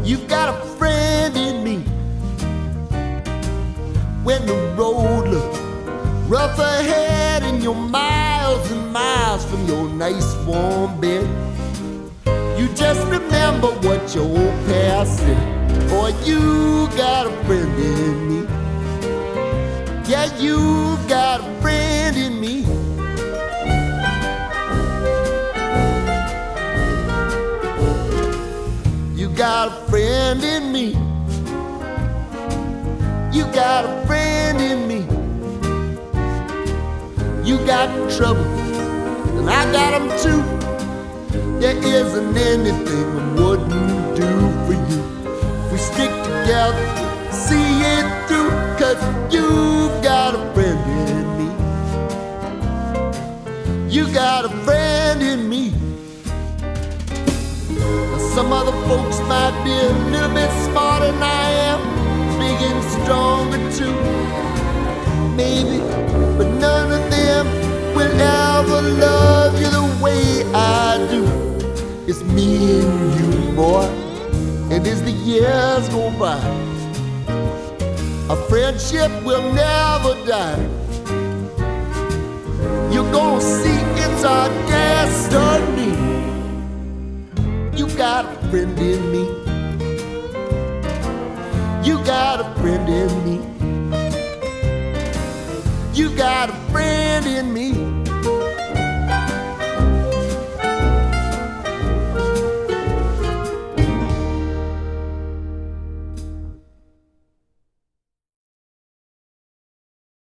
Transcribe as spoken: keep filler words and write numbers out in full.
You've got a friend in me. When the road looks rough ahead and you're miles and miles from your nice warm bed, you just remember what your old past said. Boy, you got a friend in me. Yeah, you got a friend in me. You got a friend in me. You got a friend in me. You got trouble, and I got them too. There isn't anything I wouldn't do for you. If we stick together, see it through, 'cause you've got a friend in me. You got a friend in me. Now some other folks might be a little bit smarter than I am, big and stronger too, maybe, but none of them will ever love you the way I do. It's me and you, boy, and as the years go by, our friendship will never die. You're gonna see it's our destiny. You got a friend in me. You got a friend in me. You got a friend in me.